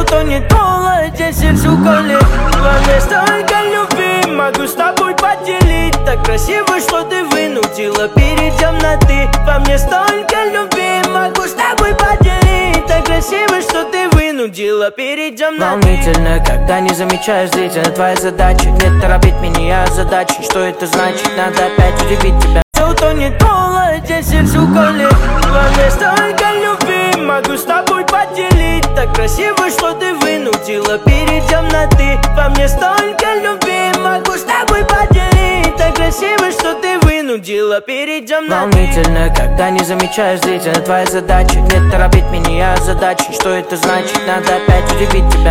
утонет в холоде, сердце уколет. Во мне столько любви, могу с тобой поделить. Так красиво, что ты вынудила перейти на ты. Во мне столько любви, могу с тобой поделить. Так красиво, что ты вынудила перейти на ты. Волнительно, когда не замечаешь зрителя. Твоя задача не торопить меня задачи. Что это значит? Надо опять удивить тебя. Все утонет в холоде, сердце уколет. Во мне столько любви, могу с тобой поделить. Так красиво, что ты вынудила перейти на ты. Во мне столько любви, могу с тобой поделить. Так красиво, что ты вынудила перейти на ты. Волнительно, когда не замечаешь зрителя. Твоя задача не торопить меня задачи. Что это значит? Надо опять удивить тебя.